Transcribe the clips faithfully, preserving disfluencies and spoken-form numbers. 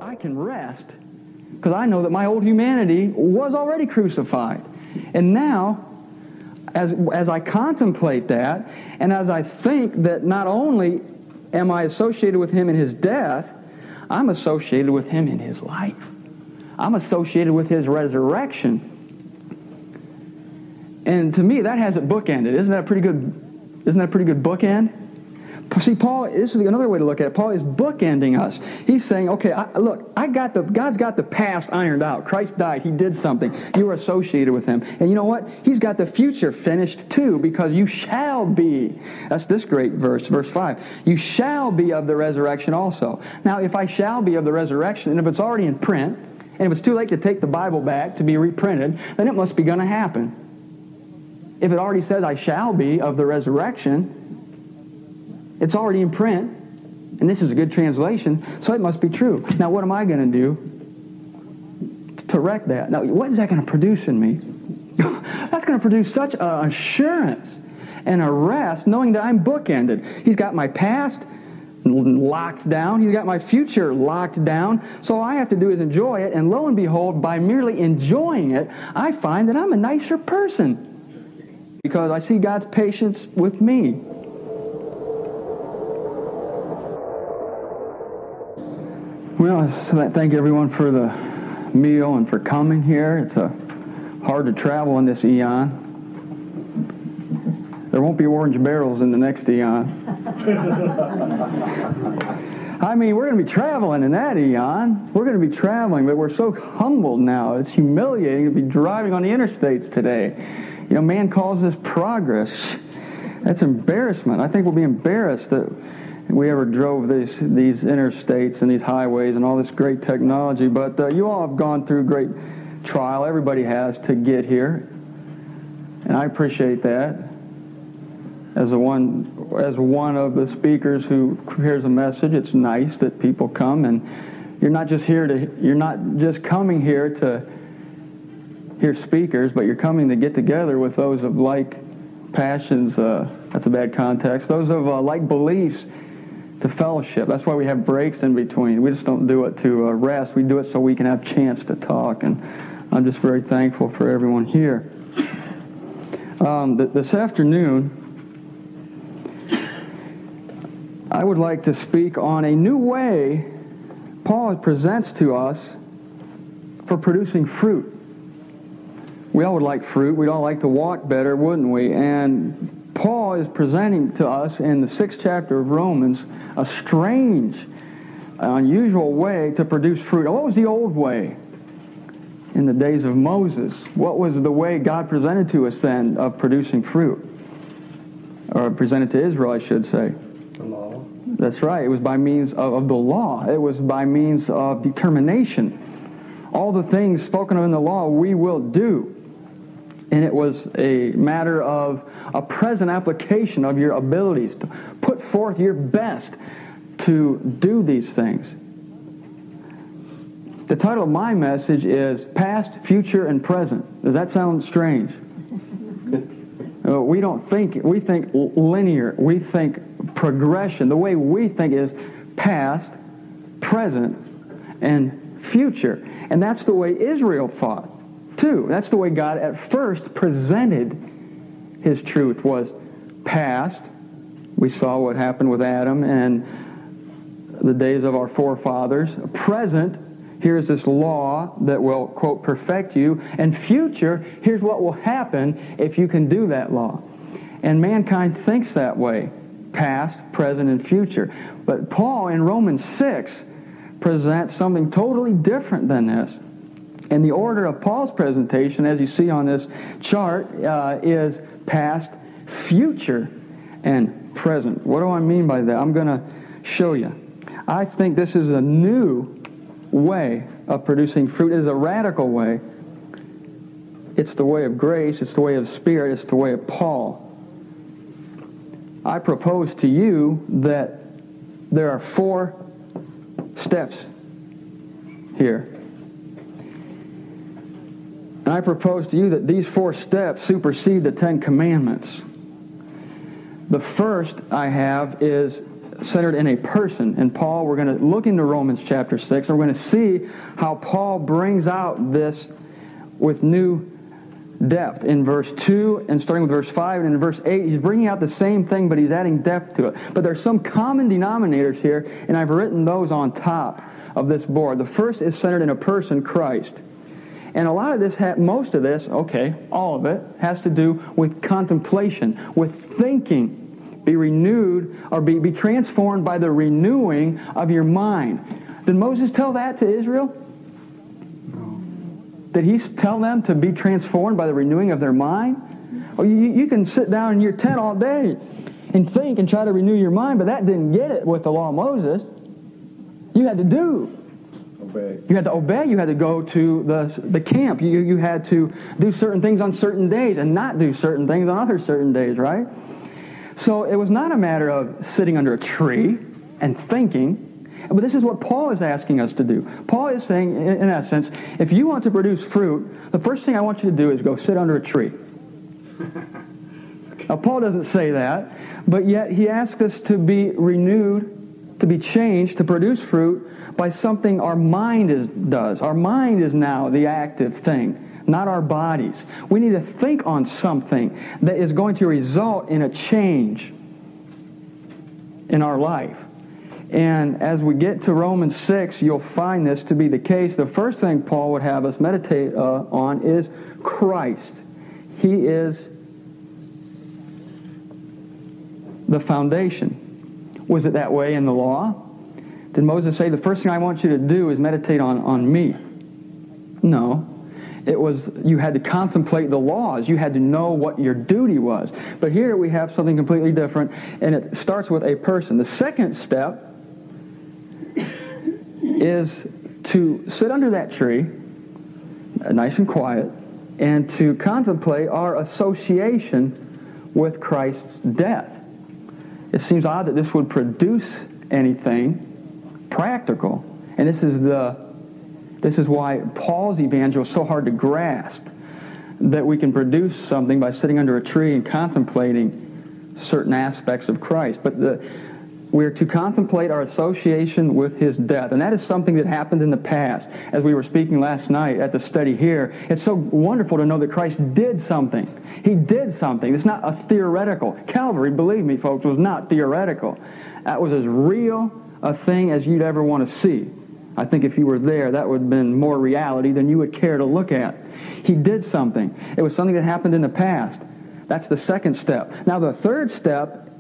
I can rest because I know that my old humanity was already crucified. And now, as as I contemplate that, and as I think that not only am I associated with him in his death, I'm associated with him in his life. I'm associated with his resurrection. And to me, that has it bookended. Isn't that a pretty good, isn't that a pretty good bookend? See, Paul, this is another way to look at it. Paul is bookending us. He's saying, okay, I, look, I got the God's got the past ironed out. Christ died. He did something. You were associated with him. And you know what? He's got the future finished too, because you shall be. That's this great verse, verse five. You shall be of the resurrection also. Now, if I shall be of the resurrection, and if it's already in print, and if it's too late to take the Bible back to be reprinted, then it must be going to happen. If it already says I shall be of the resurrection, it's already in print, and this is a good translation, so it must be true. Now, what am I going to do to wreck that? Now, what is that going to produce in me? That's going to produce such an assurance and a rest, knowing that I'm bookended. He's got my past locked down. He's got my future locked down. So all I have to do is enjoy it, and lo and behold, by merely enjoying it, I find that I'm a nicer person because I see God's patience with me. Well, thank everyone for the meal and for coming here. It's a, hard to travel in this eon. There won't be orange barrels in the next eon. I mean, we're going to be traveling in that eon. We're going to be traveling, but we're so humbled now. It's humiliating to be driving on the interstates today. You know, man calls this progress. That's embarrassment. I think we'll be embarrassed that we ever drove these these interstates and these highways and all this great technology. But uh, you all have gone through great trial. Everybody has to get here, and I appreciate that. As a one as one of the speakers who hears a message, it's nice that people come, and you're not just here to you're not just coming here to hear speakers, but you're coming to get together with those of like passions. Uh, that's a bad context. Those of uh, like beliefs. To fellowship. That's why we have breaks in between. We just don't do it to uh, rest. We do it so we can have a chance to talk. And I'm just very thankful for everyone here. Um, th- this afternoon, I would like to speak on a new way Paul presents to us for producing fruit. We all would like fruit. We'd all like to walk better, wouldn't we? And Paul is presenting to us in the sixth chapter of Romans a strange, unusual way to produce fruit. What was the old way in the days of Moses? What was the way God presented to us then of producing fruit? Or presented to Israel, I should say. The law. That's right. It was by means of, of the law. It was by means of determination. All the things spoken of in the law we will do. And it was a matter of a present application of your abilities to put forth your best to do these things. The title of my message is Past, Future, and Present. Does that sound strange? uh, we don't think, we think linear. We think progression. The way we think is past, present, and future. And that's the way Israel thought. Too. That's the way God at first presented His truth, was past. We saw what happened with Adam and the days of our forefathers. Present, here's this law that will, quote, perfect you. And future, here's what will happen if you can do that law. And mankind thinks that way, past, present, and future. But Paul in Romans six presents something totally different than this. And the order of Paul's presentation, as you see on this chart, uh, is past, future, and present. What do I mean by that? I'm going to show you. I think this is a new way of producing fruit. It is a radical way. It's the way of grace. It's the way of the Spirit. It's the way of Paul. I propose to you that there are four steps here. And I propose to you that these four steps supersede the Ten Commandments. The first I have is centered in a person. And Paul, we're going to look into Romans chapter six, and we're going to see how Paul brings out this with new depth. In verse two, and starting with verse five, and in verse eight, he's bringing out the same thing, but he's adding depth to it. But there's some common denominators here, and I've written those on top of this board. The first is centered in a person, Christ. And a lot of this, most of this, okay, all of it, has to do with contemplation, with thinking. Be renewed, or be, be transformed by the renewing of your mind. Did Moses tell that to Israel? No. Did he tell them to be transformed by the renewing of their mind? Oh, you, you can sit down in your tent all day and think and try to renew your mind, but that didn't get it with the law of Moses. You had to do. Obey. You had to obey. You had to go to the, the camp. You, you had to do certain things on certain days and not do certain things on other certain days, right? So it was not a matter of sitting under a tree and thinking, but this is what Paul is asking us to do. Paul is saying, in essence, if you want to produce fruit, the first thing I want you to do is go sit under a tree. Now, Paul doesn't say that, but yet he asks us to be renewed, to be changed, to produce fruit by something our mind is, does. Our mind is now the active thing, not our bodies. We need to think on something that is going to result in a change in our life. And as we get to Romans six, you'll find this to be the case. The first thing Paul would have us meditate uh, on is Christ. He is the foundation. Was it that way in the law? Did Moses say, the first thing I want you to do is meditate on, on me? No. It was, you had to contemplate the laws. You had to know what your duty was. But here we have something completely different, and it starts with a person. The second step is to sit under that tree, nice and quiet, and to contemplate our association with Christ's death. It seems odd that this would produce anything practical, and this is the This is why Paul's evangel is so hard to grasp, that we can produce something by sitting under a tree and contemplating certain aspects of Christ. But the, we're to contemplate our association with His death. And that is something that happened in the past. As we were speaking last night at the study here, it's so wonderful to know that Christ did something. He did something. It's not a theoretical. Calvary, believe me, folks, was not theoretical. That was as real a thing as you'd ever want to see. I think if you were there, that would have been more reality than you would care to look at. He did something. It was something that happened in the past. That's the second step. Now, the third step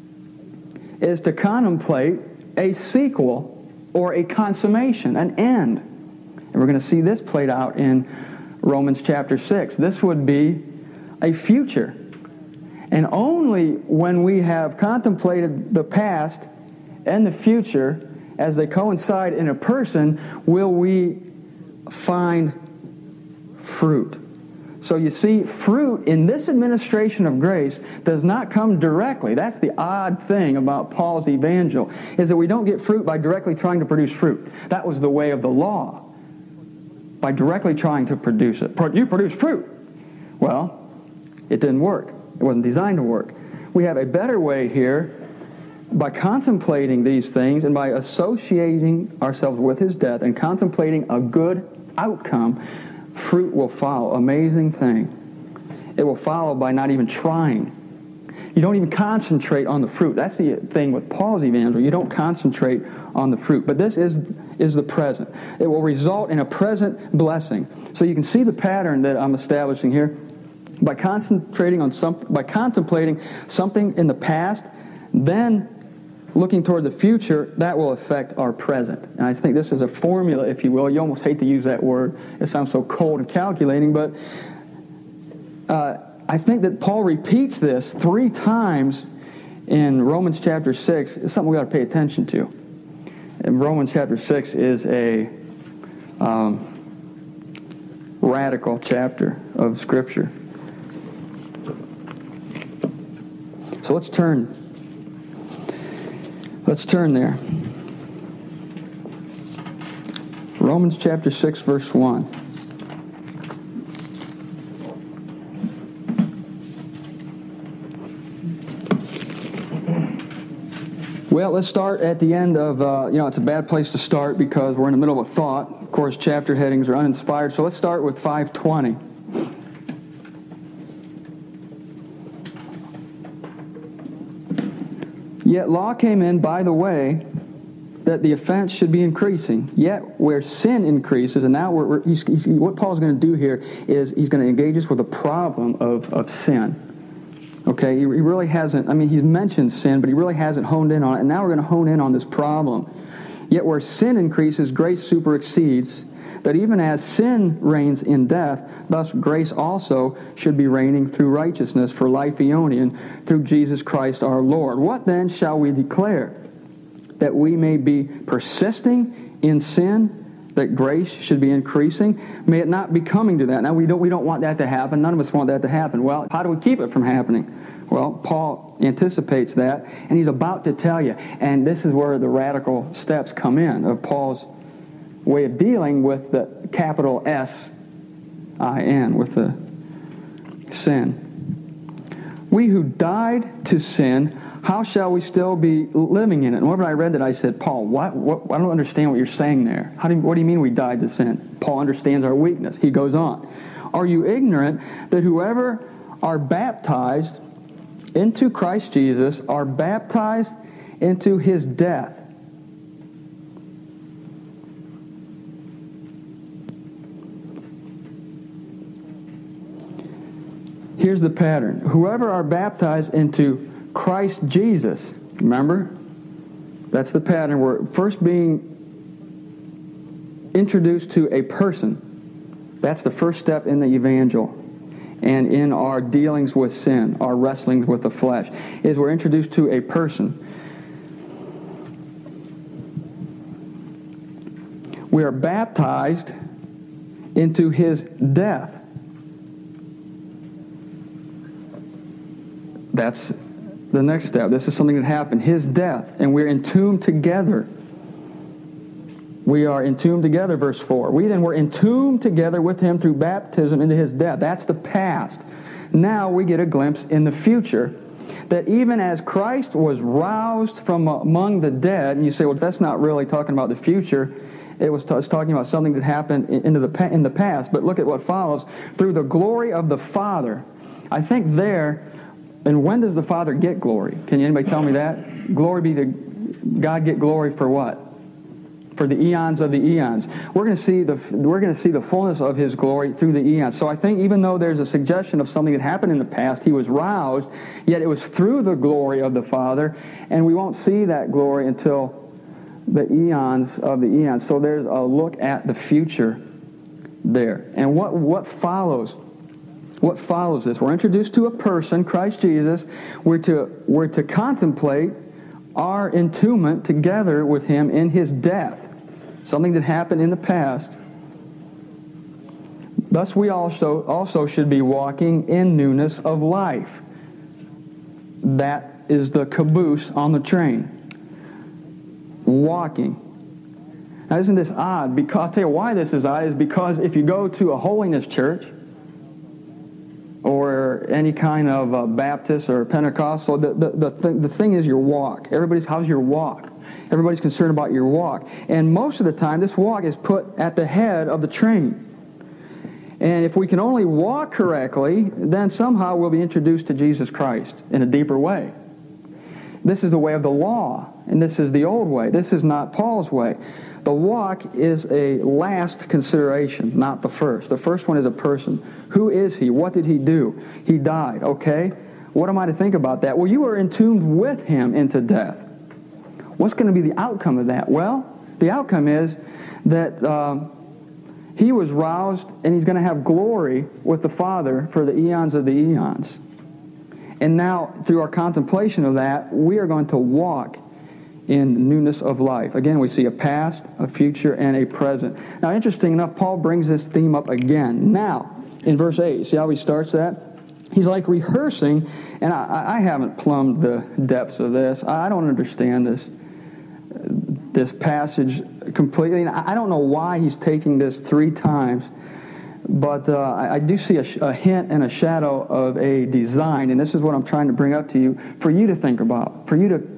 is to contemplate a sequel or a consummation, an end. And we're going to see this played out in Romans chapter six. This would be a future. And only when we have contemplated the past and the future as they coincide in a person, will we find fruit. So you see, fruit in this administration of grace does not come directly. That's the odd thing about Paul's evangel, is that we don't get fruit by directly trying to produce fruit. That was the way of the law, by directly trying to produce it. You produce fruit. Well, it didn't work. It wasn't designed to work. We have a better way here. By contemplating these things and by associating ourselves with His death and contemplating a good outcome, fruit will follow. Amazing thing. It will follow by not even trying. You don't even concentrate on the fruit. That's the thing with Paul's evangel. You don't concentrate on the fruit. But this is, is the present. It will result in a present blessing. So you can see the pattern that I'm establishing here. By concentrating on some, by contemplating something in the past, then looking toward the future, that will affect our present. And I think this is a formula, if you will. You almost hate to use that word. It sounds so cold and calculating, but uh, I think that Paul repeats this three times in Romans chapter six. It's something we got to pay attention to. And Romans chapter six is a um, radical chapter of Scripture. So let's turn Let's turn there. Romans chapter six, verse one. Well, let's start at the end of, uh, you know, it's a bad place to start because we're in the middle of a thought. Of course, chapter headings are uninspired, so let's start with five twenty. Yet law came in by the way that the offense should be increasing. Yet where sin increases, and now we're, we're, he's, he's, what Paul's going to do here is he's going to engage us with a problem of, of sin. Okay, he, he really hasn't, I mean, he's mentioned sin, but he really hasn't honed in on it. And now we're going to hone in on this problem. Yet where sin increases, grace superexceeds, that even as sin reigns in death, thus grace also should be reigning through righteousness for life Eonian through Jesus Christ our Lord. What then shall we declare? That we may be persisting in sin, that grace should be increasing? May it not be coming to that. Now, we don't, we don't want that to happen. None of us want that to happen. Well, how do we keep it from happening? Well, Paul anticipates that, and he's about to tell you. And this is where the radical steps come in of Paul's way of dealing with the capital S I N, with the sin. We who died to sin, how shall we still be living in it? And whenever I read that, I said, Paul, what, what, I don't understand what you're saying there. How do you, what do you mean we died to sin? Paul understands our weakness. He goes on. Are you ignorant that whoever are baptized into Christ Jesus are baptized into his death? Here's the pattern. Whoever are baptized into Christ Jesus, remember? That's the pattern. We're first being introduced to a person. That's the first step in the evangel. And in our dealings with sin, our wrestlings with the flesh, is we're introduced to a person. We are baptized into his death. That's the next step. This is something that happened. His death. And we're entombed together. We are entombed together, verse four. We then were entombed together with him through baptism into his death. That's the past. Now we get a glimpse in the future. That even as Christ was roused from among the dead, and you say, well, that's not really talking about the future. It was, t- it's talking about something that happened in, into the pa- in the past. But look at what follows. Through the glory of the Father. I think there... And when does the Father get glory? Can anybody tell me that? Glory be to God. Get glory for what? For the eons of the eons. We're going to see the we're going to see the fullness of his glory through the eons. So I think even though there's a suggestion of something that happened in the past, he was roused, yet it was through the glory of the Father, and we won't see that glory until the eons of the eons. So there's a look at the future there. And what what follows? What follows this? We're introduced to a person, Christ Jesus. We're to, we're to contemplate our entombment together with him in his death. Something that happened in the past. Thus we also, also should be walking in newness of life. That is the caboose on the train. Walking. Now isn't this odd? Because, I'll tell you why this is odd, is because if you go to a holiness church, or any kind of uh, Baptist or Pentecostal, the, the, the, th- the thing is your walk. Everybody's, how's your walk? Everybody's concerned about your walk. And most of the time, this walk is put at the head of the train. And if we can only walk correctly, then somehow we'll be introduced to Jesus Christ in a deeper way. This is the way of the law, and this is the old way. This is not Paul's way. The walk is a last consideration, not the first. The first one is a person. Who is he? What did he do? He died. Okay. What am I to think about that? Well, you were entombed with him into death. What's going to be the outcome of that? Well, the outcome is that um, he was roused and he's going to have glory with the Father for the eons of the eons. And now, through our contemplation of that, we are going to walk in newness of life. Again, we see a past, a future, and a present. Now, interesting enough, Paul brings this theme up again. Now, in verse eight, see how he starts that? He's like rehearsing, and I, I haven't plumbed the depths of this. I don't understand this, this passage completely. And I don't know why he's taking this three times, but uh, I, I do see a, a hint and a shadow of a design, and this is what I'm trying to bring up to you for you to think about, for you to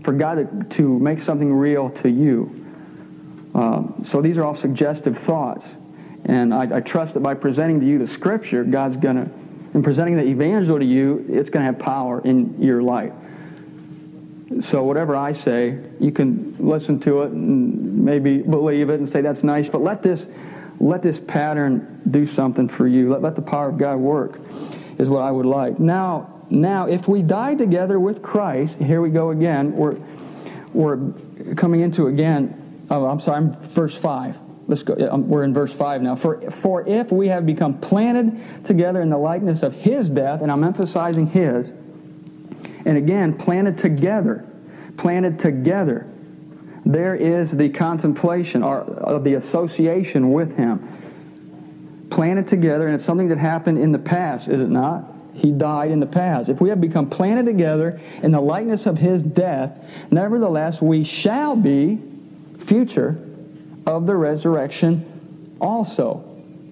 for God to, to make something real to you. Um, so these are all suggestive thoughts. And I, I trust that by presenting to you the Scripture, God's going to, in presenting the evangel to you, it's going to have power in your life. So whatever I say, you can listen to it and maybe believe it and say that's nice, but let this let this pattern do something for you. Let, let the power of God work is what I would like. Now, now, if we die together with Christ, here we go again. We're we're coming into again. Oh, I'm sorry, I'm verse five. Let's go. We're in verse five now. For for if we have become planted together in the likeness of His death, and I'm emphasizing His. And again, planted together, planted together. There is the contemplation or of the association with Him. Planted together, and it's something that happened in the past, is it not? He died in the past. If we have become planted together in the likeness of His death, nevertheless we shall be, future, of the resurrection also.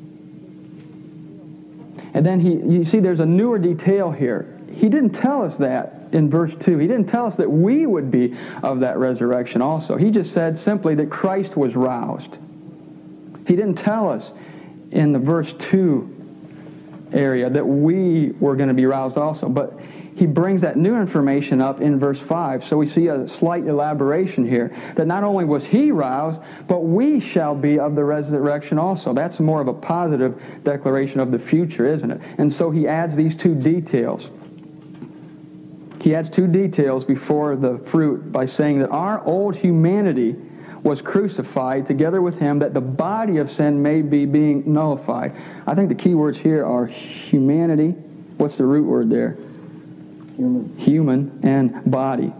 And then he, you see there's a newer detail here. He didn't tell us that in verse two. He didn't tell us that we would be of that resurrection also. He just said simply that Christ was roused. He didn't tell us in the verse two area that we were going to be roused also. But he brings that new information up in verse five. So we see a slight elaboration here that not only was He roused, but we shall be of the resurrection also. That's more of a positive declaration of the future, isn't it? And so he adds these two details. He adds two details before the fruit by saying that our old humanity was crucified together with Him, that the body of sin may be being nullified. I think the key words here are humanity. What's the root word there? Human. Human and body.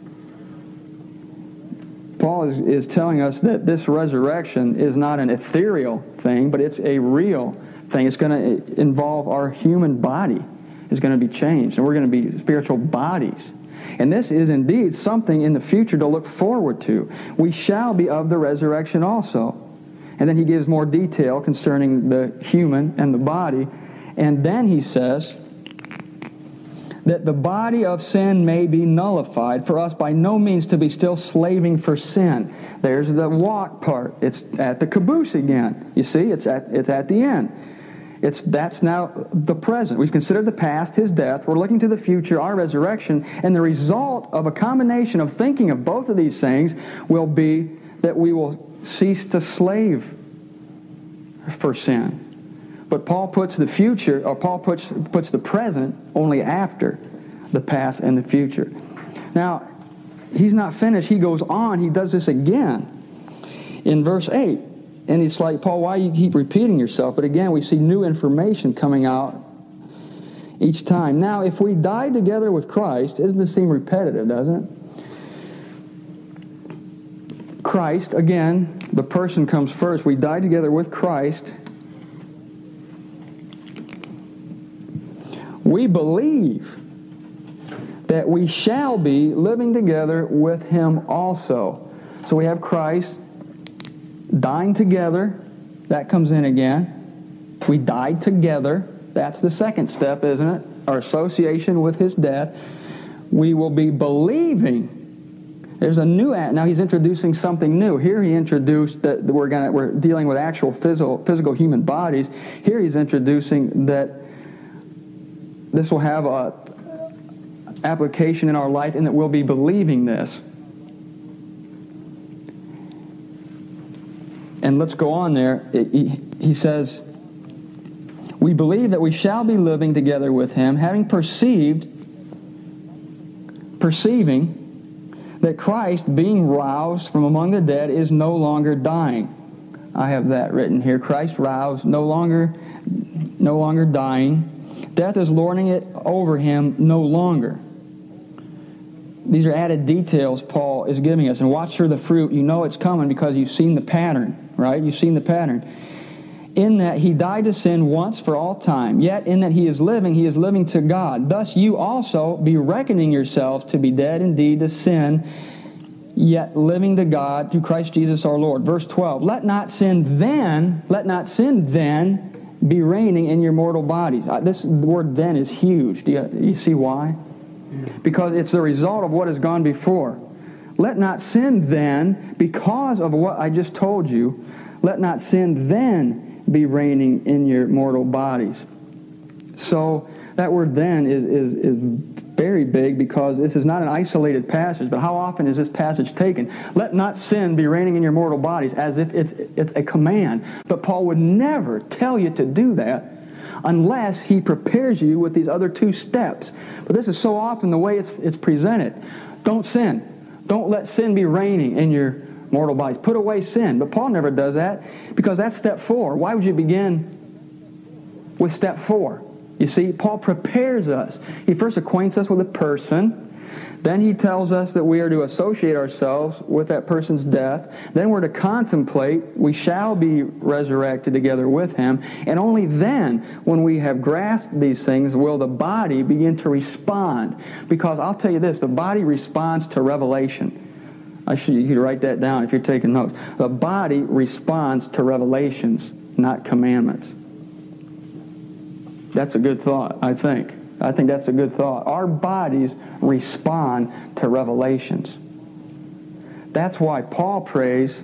Paul is, is telling us that this resurrection is not an ethereal thing, but it's a real thing. It's going to involve our human body is going to be changed, and we're going to be spiritual bodies. And this is indeed something in the future to look forward to. We shall be of the resurrection also. And then he gives more detail concerning the human and the body. And then he says that the body of sin may be nullified, for us by no means to be still slaving for sin. There's the walk part. It's at the caboose again. You see, it's at, it's at the end. It's that's now the present. We've considered the past, His death. We're looking to the future, our resurrection. And the result of a combination of thinking of both of these things will be that we will cease to slave for sin. But Paul puts the future, or Paul puts, puts the present only after the past and the future. Now, he's not finished. He goes on. He does this again in verse eight. And it's like, Paul, why do you keep repeating yourself? But again, we see new information coming out each time. Now, if we died together with Christ, doesn't this seem repetitive, doesn't it? Christ, again, the person comes first. We died together with Christ. We believe that we shall be living together with Him also. So we have Christ dying together, that comes in again. We died together. That's the second step, isn't it? Our association with His death. We will be believing. There's a new act. Now he's introducing something new. Here he introduced that we're gonna we're dealing with actual physical physical human bodies. Here he's introducing that this will have a application in our life, and that we'll be believing this. And let's go on there. He, he says, we believe that we shall be living together with Him, having perceived, perceiving that Christ, being roused from among the dead, is no longer dying. I have that written here. Christ roused, no longer, no longer dying. Death is lording it over Him no longer. These are added details Paul is giving us. And watch for the fruit. You know it's coming because you've seen the pattern, right? You've seen the pattern. In that He died to sin once for all time. Yet in that He is living, He is living to God. Thus you also be reckoning yourselves to be dead indeed to sin, yet living to God through Christ Jesus our Lord. Verse twelve, let not sin then, let not sin then be reigning in your mortal bodies. This word then is huge. Do you, do you see why? Because it's the result of what has gone before. Let not sin then, because of what I just told you, let not sin then be reigning in your mortal bodies. So that word then is, is, is very big, because this is not an isolated passage, but how often is this passage taken? Let not sin be reigning in your mortal bodies, as if it's, it's a command. But Paul would never tell you to do that unless he prepares you with these other two steps. But this is so often the way it's, it's presented. Don't sin. Don't let sin be reigning in your mortal bodies. Put away sin. But Paul never does that, because that's step four. Why would you begin with step four? You see, Paul prepares us. He first acquaints us with a person. Then he tells us that we are to associate ourselves with that person's death. Then we're to contemplate. We shall be resurrected together with him. And only then, when we have grasped these things, will the body begin to respond. Because I'll tell you this, the body responds to revelation. I should, you could write that down if you're taking notes. The body responds to revelations, not commandments. That's a good thought, I think. I think that's a good thought. Our bodies respond to revelations. That's why Paul prays,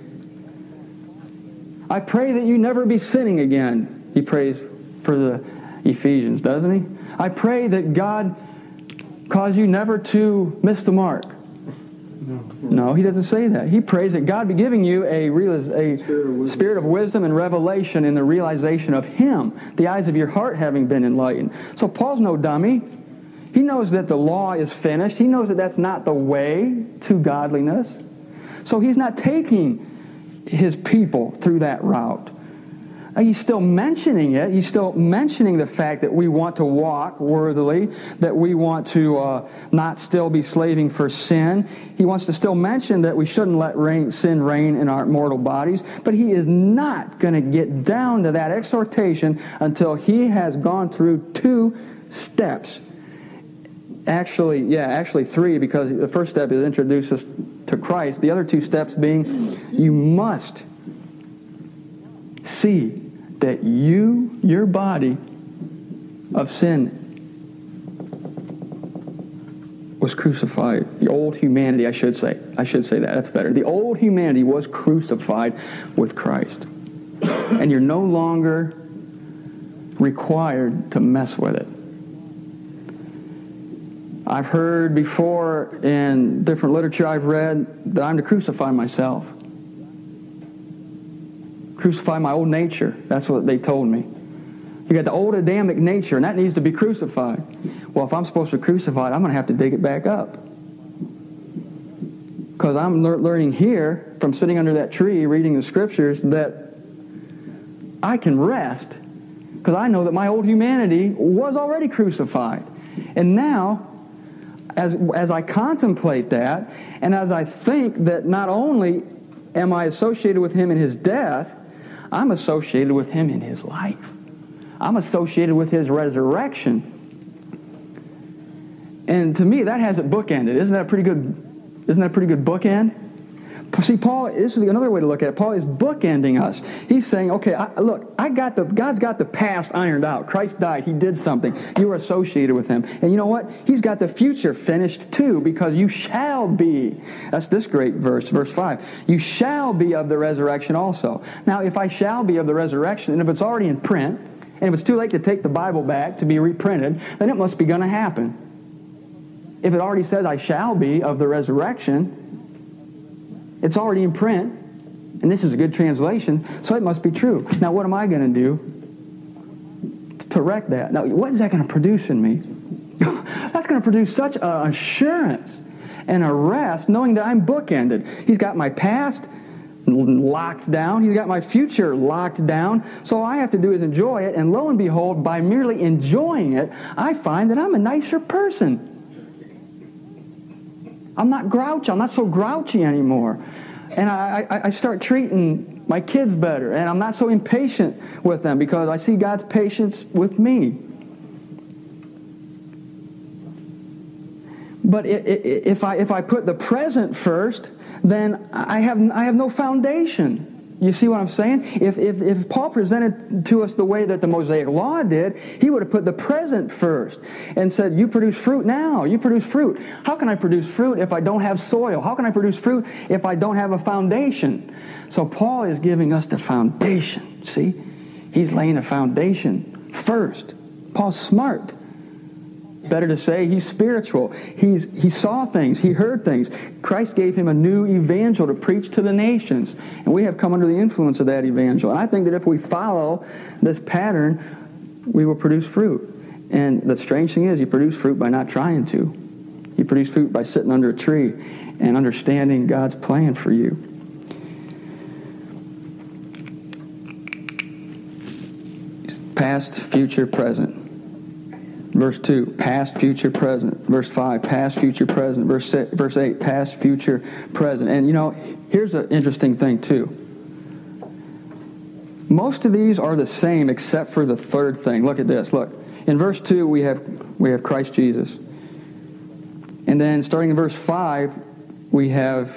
I pray that you never be sinning again. He prays for the Ephesians, doesn't he? I pray that God cause you never to miss the mark. No, he doesn't say that. He prays that God be giving you a, realize, a spirit, of spirit of wisdom and revelation in the realization of Him, the eyes of your heart having been enlightened. So Paul's no dummy. He knows that the law is finished. He knows that that's not the way to godliness. So he's not taking his people through that route. He's still mentioning it. He's still mentioning the fact that we want to walk worthily, that we want to uh, not still be slaving for sin. He wants to still mention that we shouldn't let reign, sin reign in our mortal bodies. But he is not going to get down to that exhortation until he has gone through two steps. Actually, yeah, actually three, because the first step is introduce us to Christ. The other two steps being, you must see that you, your body of sin, was crucified. The old humanity, I should say. I should say that. That's better. The old humanity was crucified with Christ. And you're no longer required to mess with it. I've heard before in different literature I've read that I'm to crucify myself. Crucify my old nature. That's what they told me. You got the old Adamic nature, and that needs to be crucified. Well, if I'm supposed to crucify it, I'm going to have to dig it back up. Because I'm le- learning here, from sitting under that tree, reading the Scriptures, that I can rest, because I know that my old humanity was already crucified. And now, as, as I contemplate that, and as I think that not only am I associated with Him in His death, I'm associated with Him in His life. I'm associated with His resurrection. And to me, that has it bookended. Isn't that a pretty good, isn't that a pretty good bookend? See, Paul, this is another way to look at it. Paul is bookending us. He's saying, okay, I, look, I got the, God's got the past ironed out. Christ died. He did something. You were associated with Him. And you know what? He's got the future finished too, because you shall be. That's this great verse, verse five. You shall be of the resurrection also. Now, if I shall be of the resurrection, and if it's already in print, and if it's too late to take the Bible back to be reprinted, then it must be going to happen. If it already says I shall be of the resurrection, it's already in print, and this is a good translation, so it must be true. Now, what am I going to do to wreck that? Now, what is that going to produce in me? That's going to produce such an assurance and a rest, knowing that I'm bookended. He's got my past locked down. He's got my future locked down. So all I have to do is enjoy it, and lo and behold, by merely enjoying it, I find that I'm a nicer person. I'm not grouchy. I'm not so grouchy anymore. And I, I, I start treating my kids better. And I'm not so impatient with them because I see God's patience with me. But if I, if I put the present first, then I have, I have no foundation. You see what I'm saying? If, if, if Paul presented to us the way that the Mosaic Law did, he would have put the present first and said, you produce fruit now. You produce fruit. How can I produce fruit if I don't have soil? How can I produce fruit if I don't have a foundation? So Paul is giving us the foundation. See? He's laying a foundation first. Paul's smart. Better to say he's spiritual. He's, he saw things. He heard things. Christ gave him a new evangel to preach to the nations. And we have come under the influence of that evangel. And I think that if we follow this pattern, we will produce fruit. And the strange thing is, you produce fruit by not trying to. You produce fruit by sitting under a tree and understanding God's plan for you. Past, future, present. Verse two, past, future, present. Verse five, past, future, present. Verse six, verse eight, past, future, present. And you know, here's an interesting thing too. Most of these are the same except for the third thing. Look at this. Look. In verse two, we have we have Christ Jesus. And then starting in verse five, we have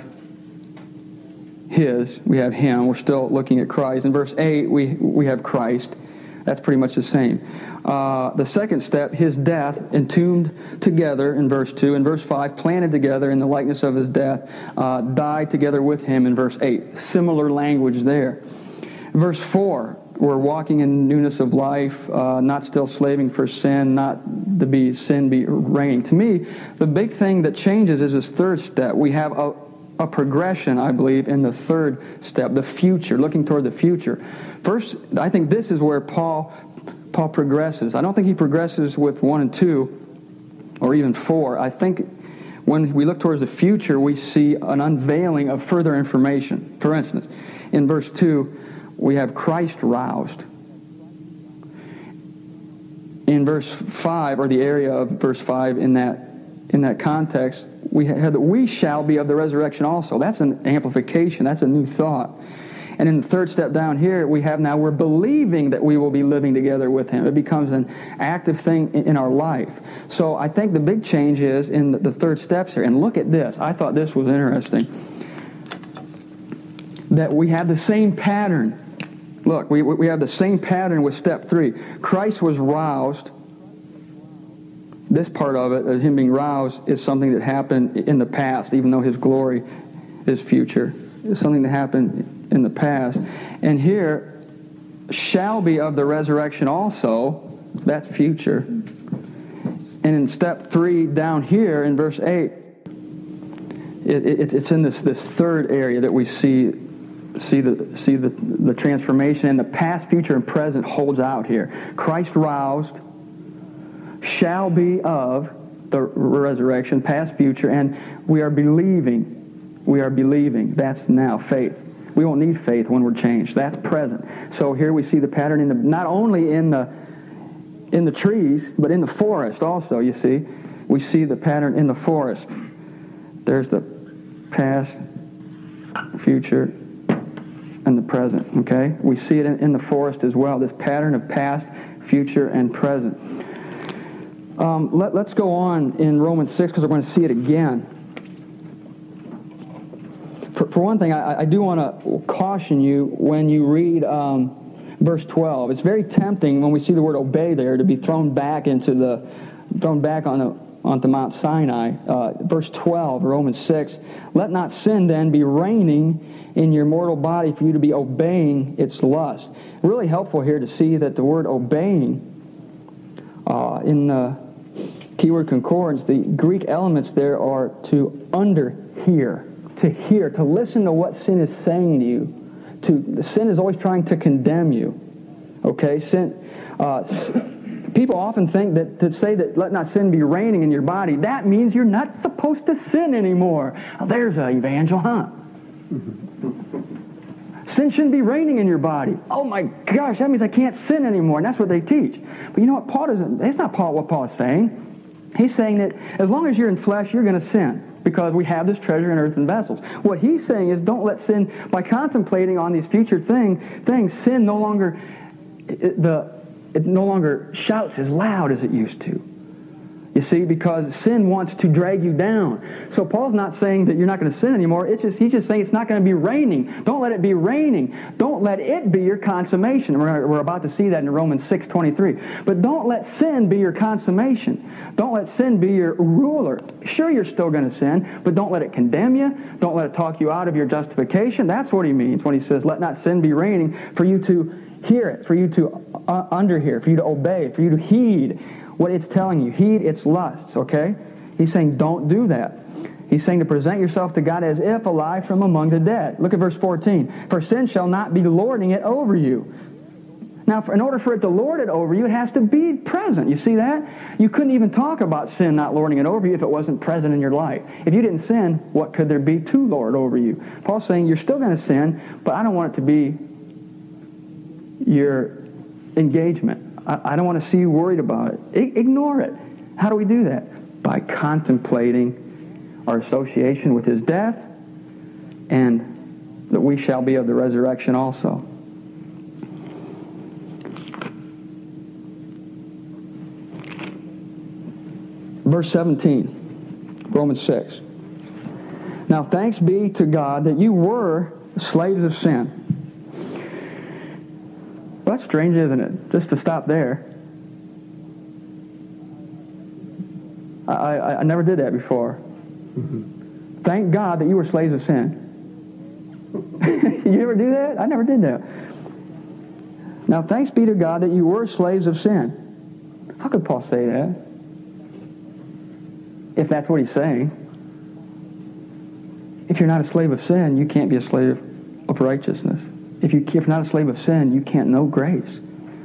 His. We have Him. We're still looking at Christ. In verse eight, we, we have Christ. That's pretty much the same. Uh, the second step, His death, entombed together in verse two. In verse five, planted together in the likeness of His death, uh, died together with Him in verse eight. Similar language there. Verse four, we're walking in newness of life, uh, not still slaving for sin, not to be sin be reigning. To me, the big thing that changes is this third step. We have a, a progression, I believe, in the third step, the future, looking toward the future. First, I think this is where Paul Paul progresses. I don't think he progresses with one and two or even four. I think when we look towards the future, we see an unveiling of further information. For instance, in verse two, we have Christ roused. In verse five, or the area of verse five in that in that context, we have that we shall be of the resurrection also. That's an amplification. That's a new thought. And in the third step down here, we have now we're believing that we will be living together with Him. It becomes an active thing in our life. So I think the big change is in the third steps here. And look at this. I thought this was interesting. That we have the same pattern. Look, we, we have the same pattern with step three. Christ was roused. This part of it, Him being roused, is something that happened in the past, even though His glory is future. It's something that happened in the past. And here, shall be of the resurrection also. That's future. And in step three down here in verse eight, it, it, it's in this, this third area that we see see the see the, the transformation, and the past, future, and present holds out here. Christ roused, shall be of the resurrection, past, future, and we are believing. We are believing. That's now faith. We won't need faith when we're changed. That's present. So here we see the pattern in the not only in the in the trees, but in the forest also. You see, we see the pattern in the forest. There's the past, future, and the present. Okay, we see it in, in the forest as well. This pattern of past, future, and present. Um, let, let's go on in Romans six because we're going to see it again. For, for one thing, I, I do want to caution you when you read um, verse twelve. It's very tempting when we see the word obey there to be thrown back into the, thrown back on the, onto Mount Sinai. Uh, verse twelve, Romans six, let not sin then be reigning in your mortal body for you to be obeying its lust. Really helpful here to see that the word obeying uh, in the keyword concordance, the Greek elements there are to underhear. To hear, to listen to what sin is saying to you. To sin is always trying to condemn you. Okay, sin. Uh, people often think that to say that let not sin be reigning in your body, that means you're not supposed to sin anymore. Oh, there's an evangel, huh? Sin shouldn't be reigning in your body. Oh my gosh, that means I can't sin anymore, and that's what they teach. But you know what? Paul doesn't. That's not Paul. What Paul is saying. He's saying that as long as you're in flesh, you're going to sin. Because we have this treasure in earthen vessels. What he's saying is don't let sin, by contemplating on these future thing, things, sin no longer, it, the, it no longer shouts as loud as it used to. You see, because sin wants to drag you down. So Paul's not saying that you're not going to sin anymore. It's just, he's just saying it's not going to be raining. Don't let it be raining. Don't let it be your consummation. We're, we're about to see that in Romans six twenty-three. But don't let sin be your consummation. Don't let sin be your ruler. Sure, you're still going to sin, but don't let it condemn you. Don't let it talk you out of your justification. That's what he means when he says, let not sin be reigning, for you to hear it, for you to uh, underhear, for you to obey, for you to heed what it's telling you. Heed its lusts, okay? He's saying don't do that. He's saying to present yourself to God as if alive from among the dead. Look at verse fourteen. For sin shall not be lording it over you. Now, for, in order for it to lord it over you, it has to be present. You see that? You couldn't even talk about sin not lording it over you if it wasn't present in your life. If you didn't sin, what could there be to lord over you? Paul's saying you're still going to sin, but I don't want it to be your engagement. I don't want to see you worried about it. I- ignore it. How do we do that? By contemplating our association with His death and that we shall be of the resurrection also. Verse seventeen, Romans six. Now thanks be to God that you were slaves of sin. Well, that's strange, isn't it? Just to stop there. I, I, I never did that before. Mm-hmm. Thank God that you were slaves of sin. You ever do that? I never did that. Now, thanks be to God that you were slaves of sin. How could Paul say that? If that's what he's saying. If you're not a slave of sin, you can't be a slave of righteousness. If, you, if you're not a slave of sin, you can't know grace.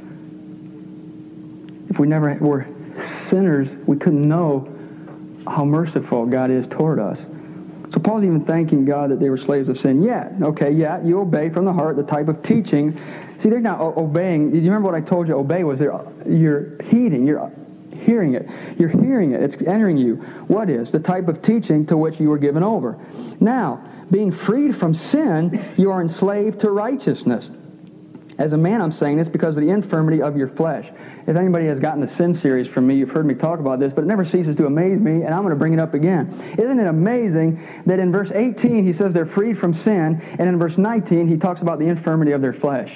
If we never were sinners, we couldn't know how merciful God is toward us. So Paul's even thanking God that they were slaves of sin. Yeah, okay, yeah, you obey from the heart the type of teaching. See, they're not obeying. Do you remember what I told you obey was? You're heeding, you're hearing it. You're hearing it. It's entering you. What is? The type of teaching to which you were given over. Now, being freed from sin, you are enslaved to righteousness. As a man, I'm saying this because of the infirmity of your flesh. If anybody has gotten the sin series from me, you've heard me talk about this, but it never ceases to amaze me, and I'm going to bring it up again. Isn't it amazing that in verse eighteen, he says they're freed from sin, and in verse nineteen, he talks about the infirmity of their flesh?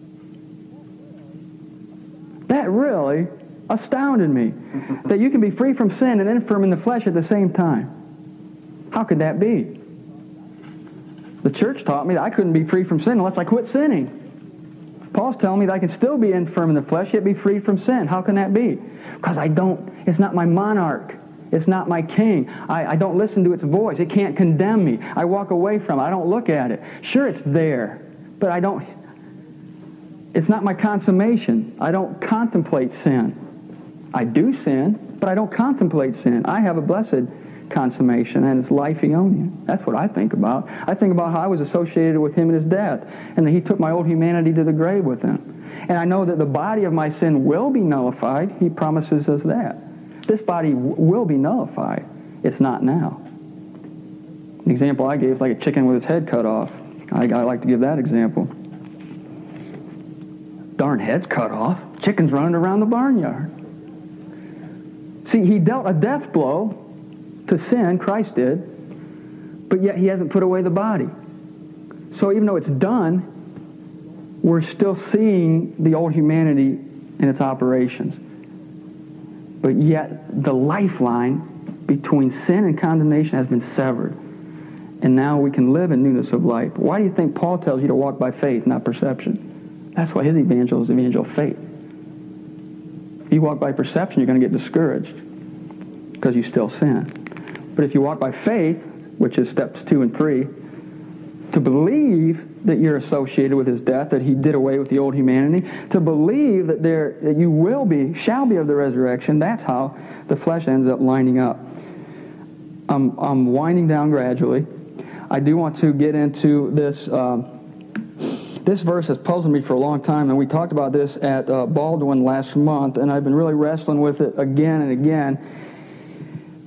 That really astounded me, that you can be free from sin and infirm in the flesh at the same time. How could that be? The church taught me that I couldn't be free from sin unless I quit sinning. Paul's telling me that I can still be infirm in the flesh, yet be freed from sin. How can that be? Because I don't, it's not my monarch. It's not my king. I, I don't listen to its voice. It can't condemn me. I walk away from it. I don't look at it. Sure, it's there, but I don't, it's not my consummation. I don't contemplate sin. I do sin, but I don't contemplate sin. I have a blessed consummation, and it's life Eonian. That's what I think about. I think about how I was associated with Him in His death, and that He took my old humanity to the grave with Him. And I know that the body of my sin will be nullified. He promises us that. This body w- will be nullified. It's not now. An example I gave is like a chicken with its head cut off. I, I like to give that example. Darn head's cut off. Chicken's running around the barnyard. See, He dealt a death blow to sin, Christ did, but yet He hasn't put away the body. So even though it's done, we're still seeing the old humanity in its operations. But yet the lifeline between sin and condemnation has been severed. And now we can live in newness of life. Why do you think Paul tells you to walk by faith, not perception? That's why his evangel is the evangel of faith. If you walk by perception, you're going to get discouraged because you still sin. But if you walk by faith, which is steps two and three, to believe that you're associated with His death, that He did away with the old humanity, to believe that there that you will be, shall be of the resurrection, that's how the flesh ends up lining up. I'm, I'm winding down gradually. I do want to get into this. Um, this verse has puzzled me for a long time, and we talked about this at uh, Baldwin last month, and I've been really wrestling with it again and again.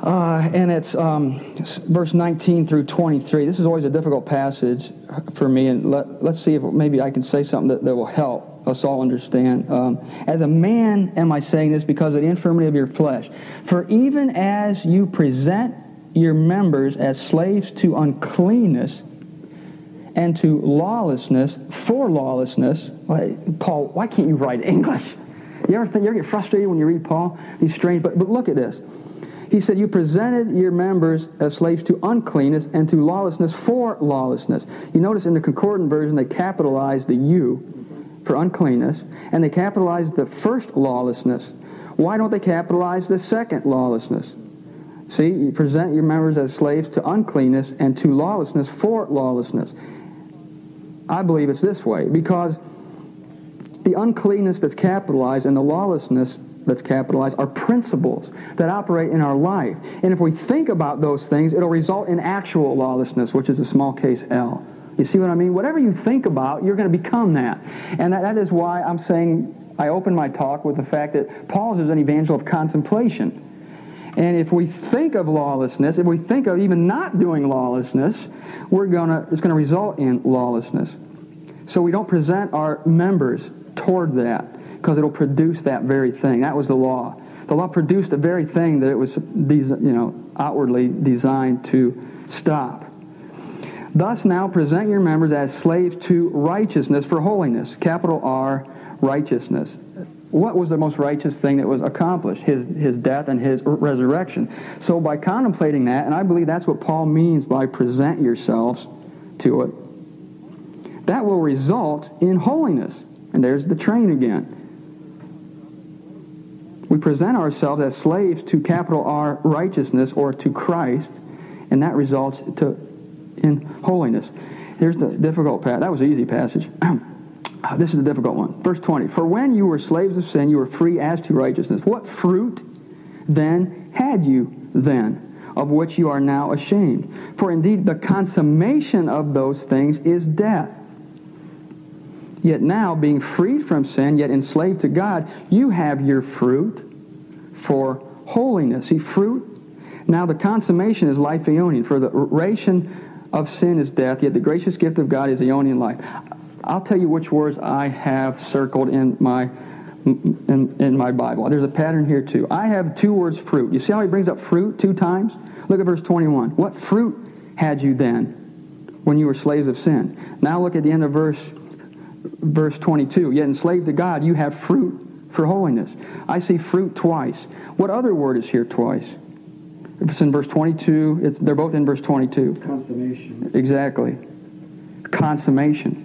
Uh, and it's um, verse nineteen through twenty-three. This is always a difficult passage for me, and let, let's see if maybe I can say something that, that will help us all understand. Um, as a man am I saying this because of the infirmity of your flesh. For even as you present your members as slaves to uncleanness and to lawlessness, for lawlessness. Paul, why can't you write English? You ever, think, you ever get frustrated when you read Paul? He's strange, but, but look at this. He said, you presented your members as slaves to uncleanness and to lawlessness for lawlessness. You notice in the Concordant version they capitalized the U for uncleanness, and they capitalized the first lawlessness. Why don't they capitalize the second lawlessness? See, you present your members as slaves to uncleanness and to lawlessness for lawlessness. I believe it's this way, because the uncleanness that's capitalized and the lawlessness that's capitalized are principles that operate in our life. And if we think about those things, it'll result in actual lawlessness, which is a small case L. You see what I mean? Whatever you think about, you're going to become that. And that, that is why I'm saying, I opened my talk with the fact that Paul is an evangel of contemplation. And if we think of lawlessness, if we think of even not doing lawlessness, we're gonna it's going to result in lawlessness. So we don't present our members toward that, because it'll produce that very thing. That was the law. The law produced the very thing that it was, you know, outwardly designed to stop. Thus now present your members as slaves to righteousness for holiness. Capital R, righteousness. What was the most righteous thing that was accomplished? His, his death and his resurrection. So by contemplating that, and I believe that's what Paul means by present yourselves to it, that will result in holiness. And there's the train again. We present ourselves as slaves to capital R righteousness, or to Christ, and that results to in holiness. Here's the difficult passage. That was an easy passage. This is the difficult one. Verse twenty. For when you were slaves of sin, you were free as to righteousness. What fruit then had you then, of which you are now ashamed? For indeed the consummation of those things is death. Yet now, being freed from sin, yet enslaved to God, you have your fruit for holiness. See, fruit. Now the consummation is life aeonian. For the ration of sin is death, yet the gracious gift of God is aeonian life. I'll tell you which words I have circled in my in, in my Bible. There's a pattern here too. I have two words, fruit. You see how he brings up fruit two times? Look at verse twenty-one. What fruit had you then when you were slaves of sin? Now look at the end of verse Verse twenty-two, yet enslaved to God, you have fruit for holiness. I see fruit twice. What other word is here twice? If it's in verse twenty-two, it's, they're both in verse twenty-two. Consummation. Exactly. Consummation.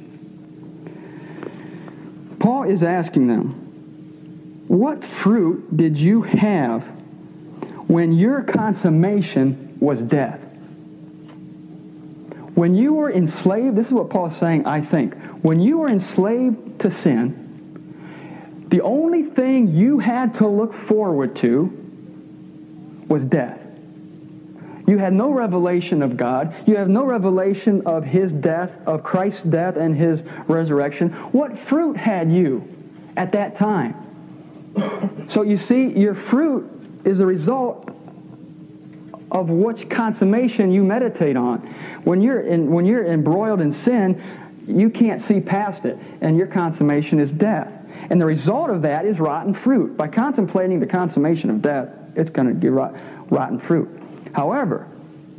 Paul is asking them, what fruit did you have when your consummation was death? When you were enslaved, this is what Paul is saying, I think. When you were enslaved to sin, the only thing you had to look forward to was death. You had no revelation of God. You have no revelation of His death, of Christ's death and His resurrection. What fruit had you at that time? So you see, your fruit is a result of which consummation you meditate on. When you're in, when you're embroiled in sin, you can't see past it, and your consummation is death. And the result of that is rotten fruit. By contemplating the consummation of death, it's going to give rot, rotten fruit. However,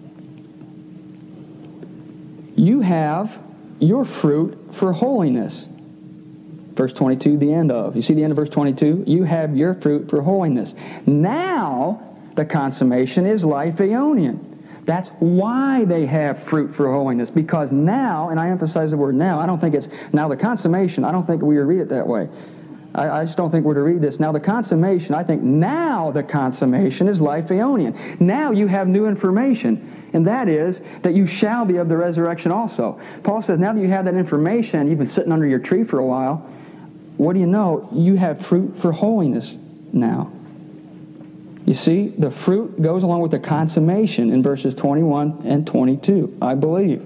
you have your fruit for holiness. Verse twenty-two, the end of. You see the end of verse twenty-two? You have your fruit for holiness. Now, the consummation is life aeonian. That's why they have fruit for holiness. Because now, and I emphasize the word now, I don't think it's now the consummation. I don't think we would read it that way. I, I just don't think we're to read this. Now the consummation, I think now the consummation is life aeonian. Now you have new information. And that is that you shall be of the resurrection also. Paul says, now that you have that information, you've been sitting under your tree for a while, what do you know? You have fruit for holiness now. You see, the fruit goes along with the consummation in verses twenty-one and twenty-two, I believe.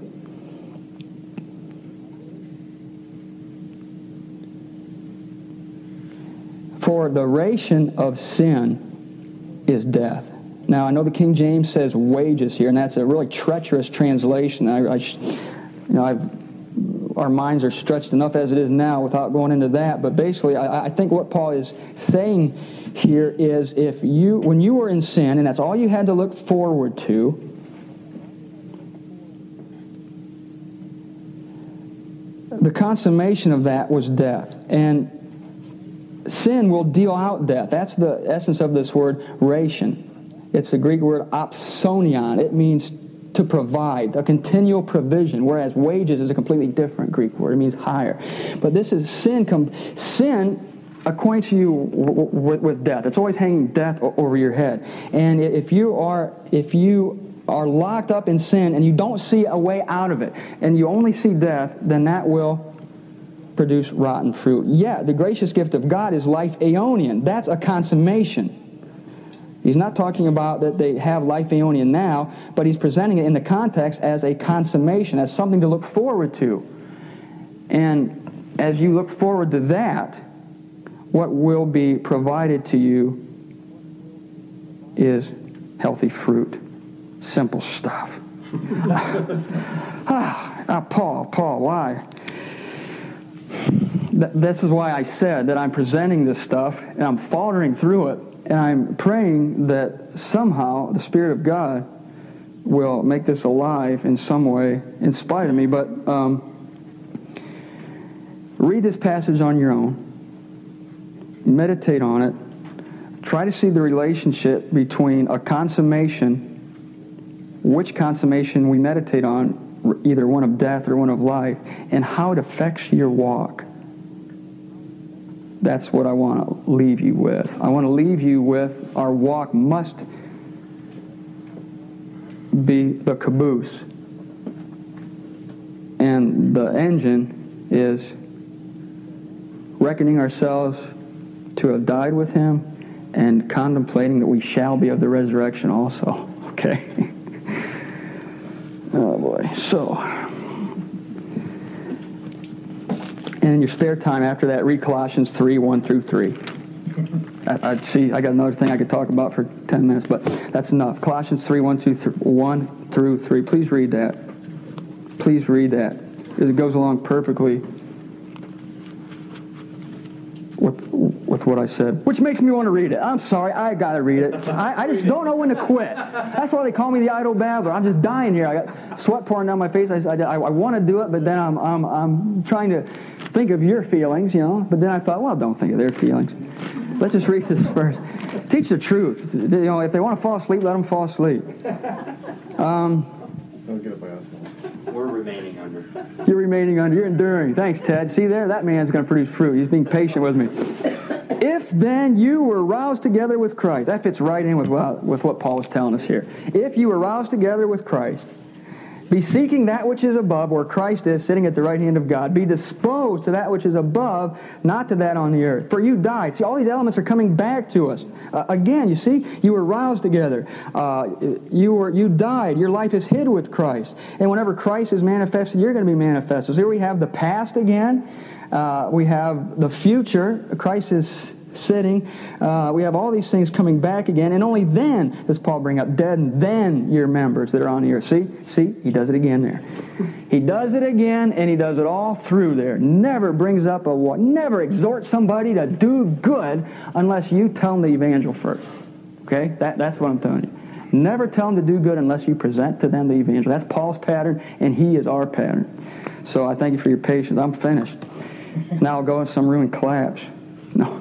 For the ration of sin is death. Now, I know the King James says wages here, and that's a really treacherous translation. I, I you know, I've, our minds are stretched enough as it is now without going into that. But basically, I, I think what Paul is saying here is, if you, when you were in sin, and that's all you had to look forward to, the consummation of that was death. And sin will deal out death. That's the essence of this word, ration. It's the Greek word opsonion. It means to provide, a continual provision, whereas wages is a completely different Greek word. It means hire. But this is sin. Com- sin acquaints you w- w- with death. It's always hanging death o- over your head. And if you are, if you are locked up in sin and you don't see a way out of it, and you only see death, then that will produce rotten fruit. Yeah, the gracious gift of God is life aeonian. That's a consummation. He's not talking about that they have life aeonian now, but he's presenting it in the context as a consummation, as something to look forward to. And as you look forward to that, what will be provided to you is healthy fruit. Simple stuff. ah, ah, Paul, Paul, why? Th- this is why I said that I'm presenting this stuff, and I'm faltering through it. And I'm praying that somehow the Spirit of God will make this alive in some way in spite of me. But um, read this passage on your own. Meditate on it. Try to see the relationship between a consummation, which consummation we meditate on, either one of death or one of life, and how it affects your walk. That's what I want to leave you with. I want to leave you with, our walk must be the caboose. And the engine is reckoning ourselves to have died with Him and contemplating that we shall be of the resurrection also. Okay? Oh boy. So, and in your spare time after that, read Colossians three, one through three. I, I see, I got another thing I could talk about for ten minutes, but that's enough. Colossians three, one, two, th- one through three. Please read that. Please read that. Because it goes along perfectly with with what I said. Which makes me want to read it. I'm sorry, I got to read it. I, I just don't know when to quit. That's why they call me the idle babbler. I'm just dying here. I got sweat pouring down my face. I, I, I want to do it, but then I'm, I'm, I'm trying to think of your feelings, you know. But then I thought, well, don't think of their feelings. Let's just read this first. Teach the truth. You know, if they want to fall asleep, let them fall asleep. Um, Don't get it by us. We're remaining under. You're remaining under. You're enduring. Thanks, Ted. See there? That man's going to produce fruit. He's being patient with me. If then you were roused together with Christ. That fits right in with what, with what Paul is telling us here. If you were roused together with Christ, be seeking that which is above, where Christ is, sitting at the right hand of God. Be disposed to that which is above, not to that on the earth. For you died. See, all these elements are coming back to us. Uh, again, you see, you were roused together. Uh, you were you died. Your life is hid with Christ. And whenever Christ is manifested, you're going to be manifested. So here we have the past again. Uh, we have the future. Christ is sitting. Uh, we have all these things coming back again, and only then does Paul bring up dead, and then your members that are on the earth. See? See? He does it again there. He does it again, and he does it all through there. Never brings up a what? Never exhorts somebody to do good unless you tell them the evangel first. Okay? That, that's what I'm telling you. Never tell them to do good unless you present to them the evangel. That's Paul's pattern, and he is our pattern. So I thank you for your patience. I'm finished. Now I'll go in some room and collapse. No.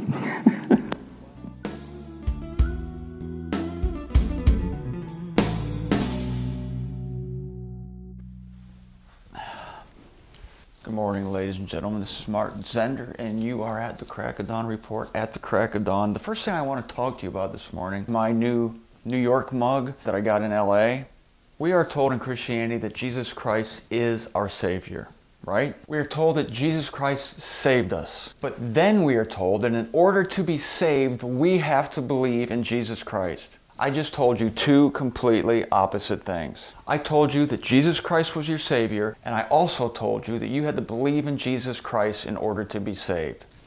Good morning, ladies and gentlemen. This is Martin Zender, and you are at the Crack of Dawn Report at the Crack of Dawn. The first thing I want to talk to you about this morning, my new New York mug that I got in L A. We are told in Christianity that Jesus Christ is our Savior. Right? We are told that Jesus Christ saved us. But then we are told that in order to be saved, we have to believe in Jesus Christ. I just told you two completely opposite things. I told you that Jesus Christ was your Savior, and I also told you that you had to believe in Jesus Christ in order to be saved.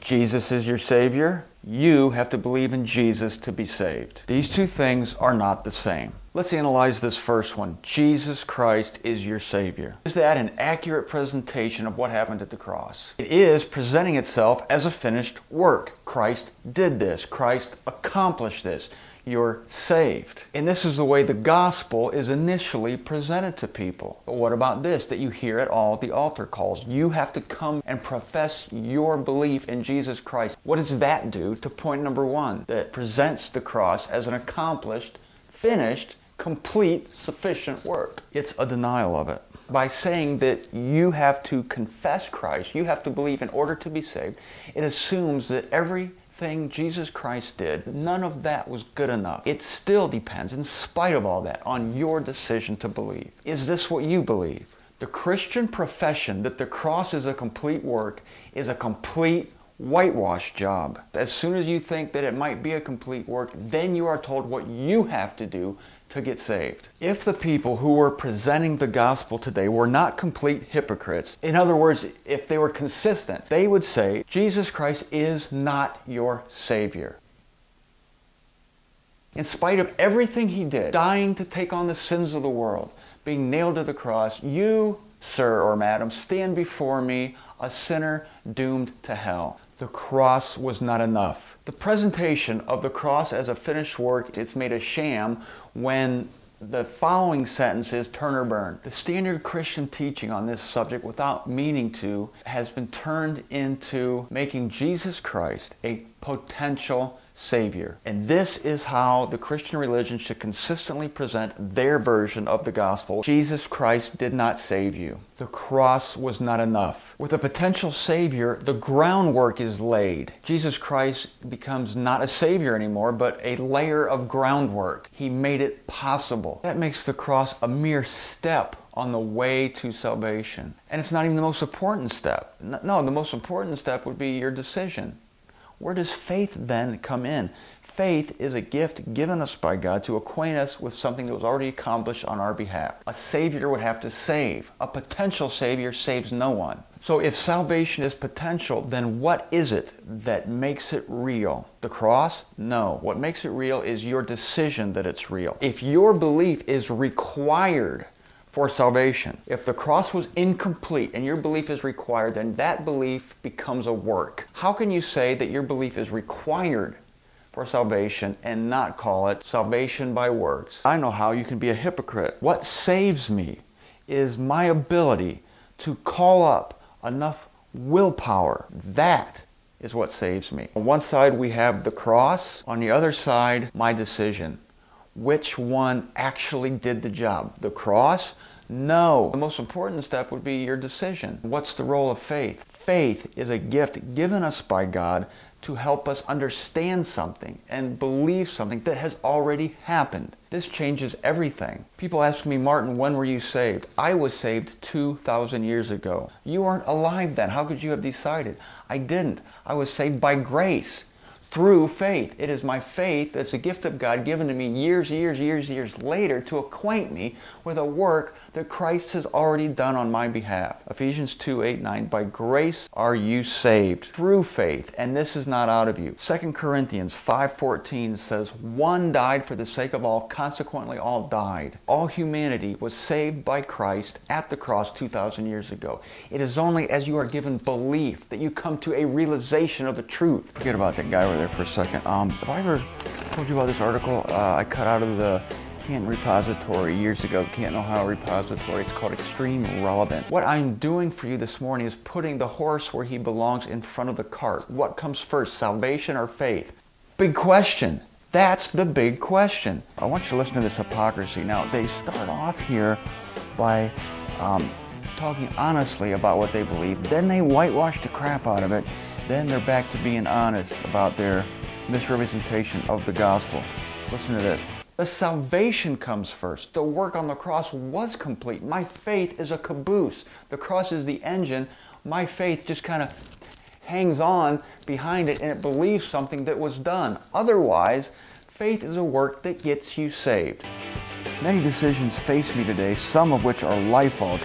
Jesus is your Savior. You have to believe in Jesus to be saved. These two things are not the same. Let's analyze this first one. Jesus Christ is your Savior. Is that an accurate presentation of what happened at the cross? It is presenting itself as a finished work. Christ did this. Christ accomplished this. You're saved. And this is the way the gospel is initially presented to people. But what about this that you hear at all the altar calls? You have to come and profess your belief in Jesus Christ. What does that do to point number one? That presents the cross as an accomplished, finished, complete, sufficient work. It's a denial of it. By saying that you have to confess Christ, you have to believe in order to be saved, it assumes that every thing Jesus Christ did, none of that was good enough. It still depends, in spite of all that, on your decision to believe. Is this what you believe? The Christian profession that the cross is a complete work is a complete whitewash job. As soon as you think that it might be a complete work, then you are told what you have to do to get saved. If the people who were presenting the gospel today were not complete hypocrites, in other words, if they were consistent, they would say, Jesus Christ is not your Savior. In spite of everything he did, dying to take on the sins of the world, being nailed to the cross, you, sir or madam, stand before me, a sinner doomed to hell. The cross was not enough. The presentation of the cross as a finished work, it's made a sham when the following sentence is turn or burn. The standard Christian teaching on this subject, without meaning to, has been turned into making Jesus Christ a potential Savior. And this is how the Christian religion should consistently present their version of the gospel. Jesus Christ did not save you. The cross was not enough. With a potential Savior, the groundwork is laid. Jesus Christ becomes not a Savior anymore, but a layer of groundwork. He made it possible. That makes the cross a mere step on the way to salvation. And it's not even the most important step. No, the most important step would be your decision. Where does faith then come in? Faith is a gift given us by God to acquaint us with something that was already accomplished on our behalf. A Savior would have to save. A potential Savior saves no one. So if salvation is potential, then what is it that makes it real? The cross? No. What makes it real is your decision that it's real. If your belief is required for salvation, if the cross was incomplete and your belief is required, then that belief becomes a work. How can you say that your belief is required for salvation and not call it salvation by works? I know how you can be a hypocrite. What saves me is my ability to call up enough willpower. That is what saves me. On one side we have the cross, on the other side my decision. Which one actually did the job? The cross? No. The most important step would be your decision. What's the role of faith? Faith is a gift given us by God to help us understand something and believe something that has already happened. This changes everything. People ask me, Martin, when were you saved? I was saved two thousand years ago. You weren't alive then. How could you have decided? I didn't. I was saved by grace. Through faith. It is my faith that's a gift of God given to me years, years, years, years later to acquaint me with a work that Christ has already done on my behalf. Ephesians two, eight, nine, by grace are you saved through faith, and this is not out of you. Second Corinthians five, fourteen says, one died for the sake of all, consequently all died. All humanity was saved by Christ at the cross two thousand years ago. It is only as you are given belief that you come to a realization of the truth. Forget about that guy over there for a second. Um, have I ever told you about this article uh, I cut out of the Canton repository years ago, the Canton, Ohio repository? It's called Extreme Relevance. What I'm doing for you this morning is putting the horse where he belongs in front of the cart. What comes first, salvation or faith? Big question. That's the big question. I want you to listen to this hypocrisy. Now, they start off here by um, talking honestly about what they believe. Then they whitewash the crap out of it. Then they're back to being honest about their misrepresentation of the gospel. Listen to this. The salvation comes first. The work on the cross was complete. My faith is a caboose. The cross is the engine. My faith just kind of hangs on behind it and it believes something that was done. Otherwise, faith is a work that gets you saved. Many decisions face me today, some of which are life-altering.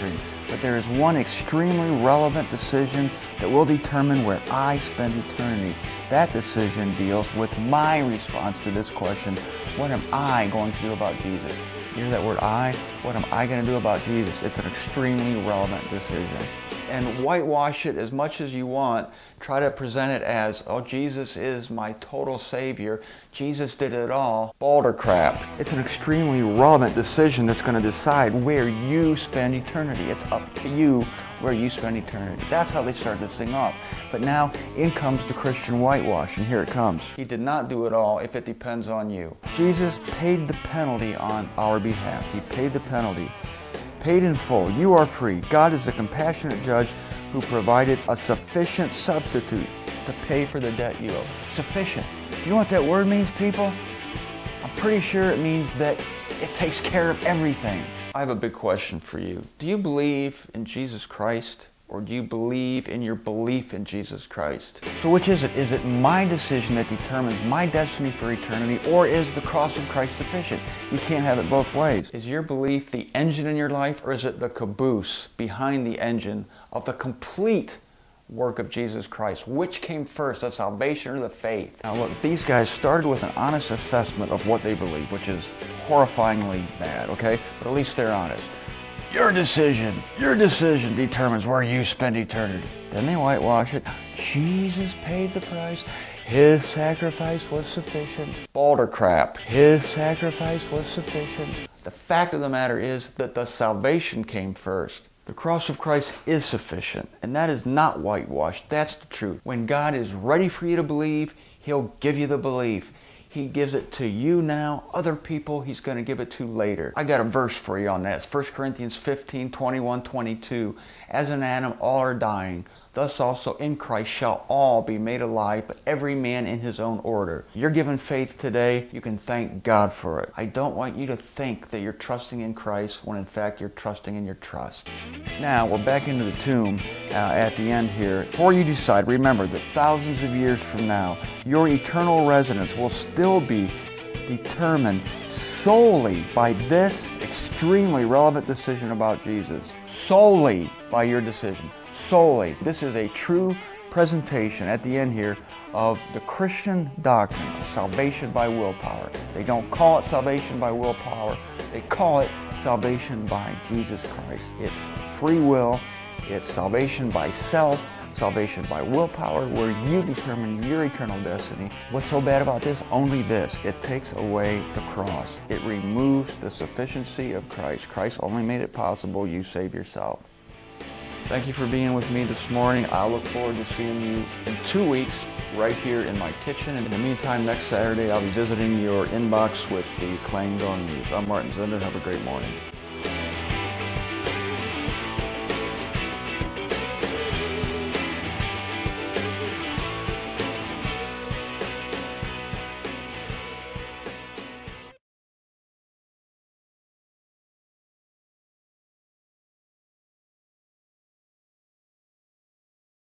But there is one extremely relevant decision that will determine where I spend eternity. That decision deals with my response to this question: what am I going to do about Jesus? You hear that word I? What am I going to do about Jesus? It's an extremely relevant decision. And whitewash it as much as you want. Try to present it as, oh, Jesus is my total Savior. Jesus did it all. Balder crap. It's an extremely relevant decision that's going to decide where you spend eternity. It's up to you where you spend eternity. That's how they started this thing off. But now in comes the Christian whitewash, and here it comes. He did not do it all if it depends on you. Jesus paid the penalty on our behalf. He paid the penalty. Paid in full. You are free. God is a compassionate judge who provided a sufficient substitute to pay for the debt you owe. Sufficient. You know what that word means, people? I'm pretty sure it means that it takes care of everything. I have a big question for you. Do you believe in Jesus Christ, or do you believe in your belief in Jesus Christ? So which is it? Is it my decision that determines my destiny for eternity, or is the cross of Christ sufficient? You can't have it both ways. Is your belief the engine in your life, or is it the caboose behind the engine of the complete work of Jesus Christ? Which came first, the salvation or the faith? Now look, these guys started with an honest assessment of what they believe, which is horrifyingly bad, okay? But at least they're honest. Your decision, your decision determines where you spend eternity. Then they whitewash it. Jesus paid the price. His sacrifice was sufficient. Balder crap. His sacrifice was sufficient. The fact of the matter is that the salvation came first. The cross of Christ is sufficient, and that is not whitewashed. That's the truth. When God is ready for you to believe, He'll give you the belief. He gives it to you now. Other people, He's going to give it to later. I got a verse for you on that. It's First Corinthians fifteen, twenty-one, twenty-two. As in Adam all are dying, thus also in Christ shall all be made alive, but every man in his own order. You're given faith today. You can thank God for it. I don't want you to think that you're trusting in Christ when in fact you're trusting in your trust. Now we're back into the tomb uh, at the end here. Before you decide, remember that thousands of years from now, your eternal residence will still be determined solely by this extremely relevant decision about Jesus. Solely by your decision. Solely. This is a true presentation at the end here of the Christian doctrine of salvation by willpower. They don't call it salvation by willpower. They call it salvation by Jesus Christ. It's free will. It's salvation by self. Salvation by willpower, where you determine your eternal destiny. What's so bad about this? Only this. It takes away the cross. It removes the sufficiency of Christ. Christ only made it possible. You save yourself. Thank you for being with me this morning. I look forward to seeing you in two weeks right here in my kitchen. And in the meantime, next Saturday, I'll be visiting your inbox with the Clangdon News. I'm Martin Zender. Have a great morning.